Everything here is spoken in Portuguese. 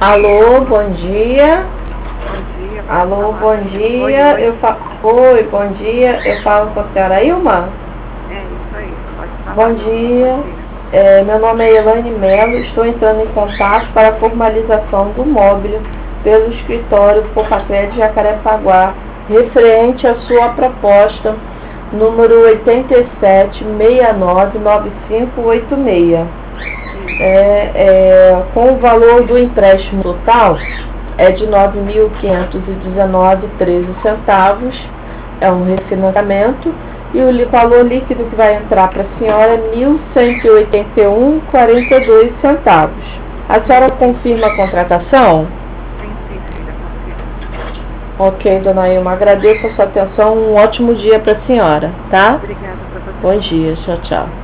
Alô, bom dia. Bom dia. Alô, bom dia. Oi. Oi, bom dia. Eu falo com a senhora Ilma. É isso aí. Pode falar, Bom meu amor. dia. Bom dia. Meu nome é Elaine Mello. Estou entrando em contato para a formalização do móvel pelo escritório Popacred de Jacarepaguá, referente à sua proposta número 87699586. Com o valor do empréstimo total é de R$ 9.519,13. É um refinanciamento e o valor líquido que vai entrar para a senhora é R$ 1.181,42. A senhora confirma a contratação? Sim, filha, confirmo. Ok, dona Ilma, agradeço a sua atenção. Um ótimo dia para a senhora, tá? Obrigada para você Bom também. dia, tchau, tchau.